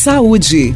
Saúde.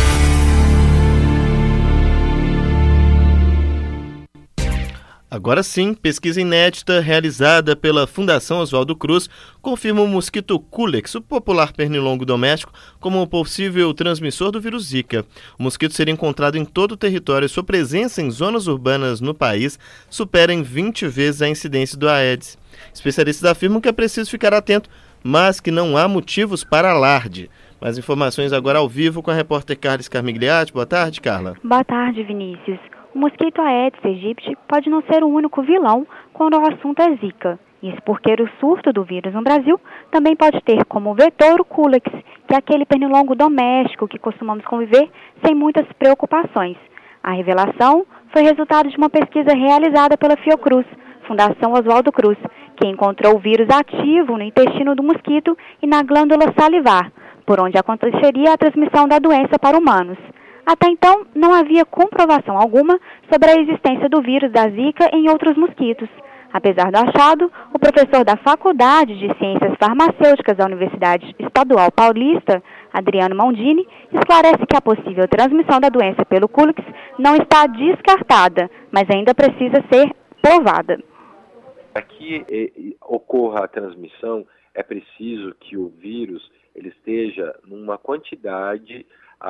Agora sim, pesquisa inédita realizada pela Fundação Oswaldo Cruz confirma o mosquito Culex, o popular pernilongo doméstico, como um possível transmissor do vírus Zika. O mosquito seria encontrado em todo o território e sua presença em zonas urbanas no país supera em 20 vezes a incidência do Aedes. Especialistas afirmam que é preciso ficar atento, mas que não há motivos para alarde. Mais informações agora ao vivo com a repórter Carla Scarmigliati. Boa tarde, Carla. Boa tarde, Vinícius. O mosquito Aedes aegypti pode não ser o único vilão quando o assunto é Zika. Isso porque o surto do vírus no Brasil também pode ter como vetor o Culex, que é aquele pernilongo doméstico que costumamos conviver sem muitas preocupações. A revelação foi resultado de uma pesquisa realizada pela Fiocruz, Fundação Oswaldo Cruz, que encontrou o vírus ativo no intestino do mosquito e na glândula salivar, por onde aconteceria a transmissão da doença para humanos. Até então, não havia comprovação alguma sobre a existência do vírus da Zika em outros mosquitos. Apesar do achado, o professor da Faculdade de Ciências Farmacêuticas da Universidade Estadual Paulista, Adriano Mondini, esclarece que a possível transmissão da doença pelo Culex não está descartada, mas ainda precisa ser provada. Para que ocorra a transmissão, é preciso que o vírus ele esteja numa quantidade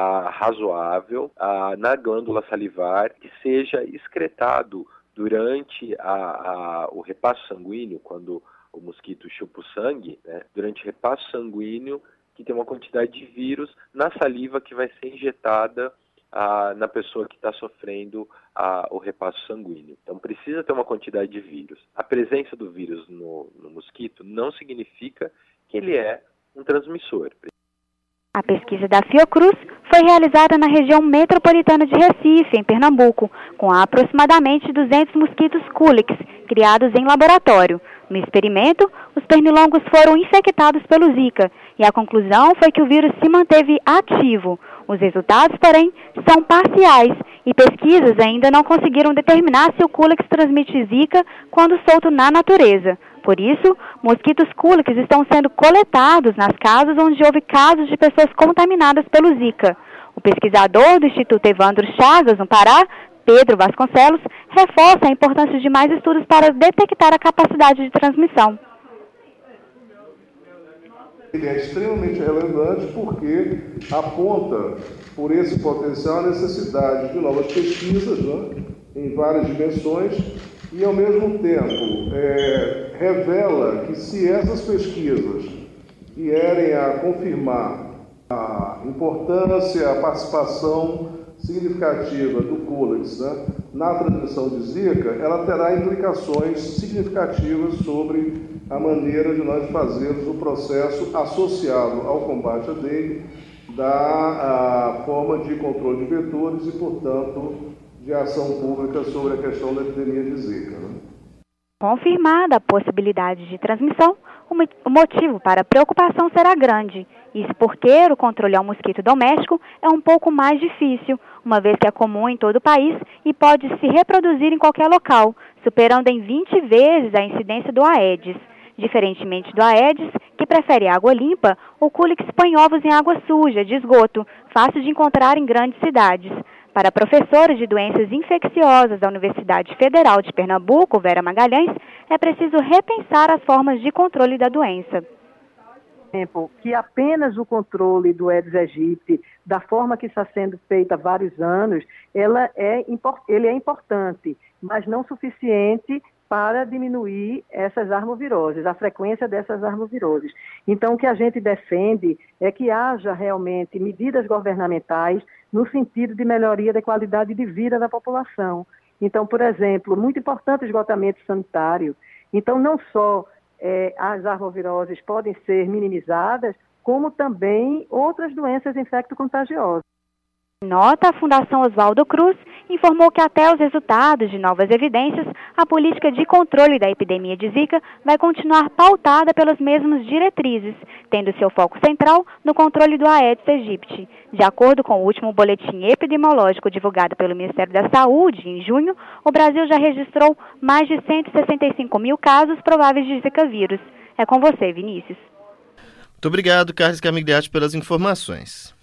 razoável na glândula salivar, que seja excretado durante o repasso sanguíneo, quando o mosquito chupa o sangue, né? Durante o repasso sanguíneo, que tem uma quantidade de vírus na saliva que vai ser injetada na pessoa que está sofrendo o repasso sanguíneo. Então precisa ter uma quantidade de vírus. A presença do vírus no mosquito não significa que ele é um transmissor. A pesquisa da Fiocruz foi realizada na região metropolitana de Recife, em Pernambuco, com aproximadamente 200 mosquitos Culex, criados em laboratório. No experimento, os pernilongos foram infectados pelo Zika e a conclusão foi que o vírus se manteve ativo. Os resultados, porém, são parciais e pesquisas ainda não conseguiram determinar se o Culex transmite Zika quando solto na natureza. Por isso, mosquitos Culex estão sendo coletados nas casas onde houve casos de pessoas contaminadas pelo Zika. O pesquisador do Instituto Evandro Chagas, no Pará, Pedro Vasconcelos, reforça a importância de mais estudos para detectar a capacidade de transmissão. Ele é extremamente relevante porque aponta, por esse potencial, a necessidade de novas pesquisas, né, em várias dimensões, e, ao mesmo tempo, revela que se essas pesquisas vierem a confirmar a importância, a participação significativa do Culex, né, na transmissão de Zika, ela terá implicações significativas sobre a maneira de nós fazermos o processo associado ao combate à dengue, da forma de controle de vetores e, portanto, de ação pública sobre a questão da epidemia de Zika. Né? Confirmada a possibilidade de transmissão, o motivo para a preocupação será grande. Isso porque o controle ao mosquito doméstico é um pouco mais difícil, uma vez que é comum em todo o país e pode se reproduzir em qualquer local, superando em 20 vezes a incidência do Aedes. Diferentemente do Aedes, que prefere água limpa, o Culex põe ovos em água suja, de esgoto, fácil de encontrar em grandes cidades. Para a professora de doenças infecciosas da Universidade Federal de Pernambuco, Vera Magalhães, é preciso repensar as formas de controle da doença. Que apenas o controle do Aedes aegypti, da forma que está sendo feita há vários anos, ele é importante, mas não suficiente para diminuir essas armoviroses, a frequência dessas armoviroses. Então, o que a gente defende é que haja realmente medidas governamentais no sentido de melhoria da qualidade de vida da população. Então, por exemplo, muito importante o esgotamento sanitário. Então, não só as arboviroses podem ser minimizadas, como também outras doenças infecto-contagiosas. Nota, a Fundação Oswaldo Cruz informou que até os resultados de novas evidências, a política de controle da epidemia de Zika vai continuar pautada pelas mesmas diretrizes, tendo seu foco central no controle do Aedes aegypti. De acordo com o último boletim epidemiológico divulgado pelo Ministério da Saúde, em junho, o Brasil já registrou mais de 165 mil casos prováveis de Zika vírus. É com você, Vinícius. Muito obrigado, Carla Scarmigliati, pelas informações.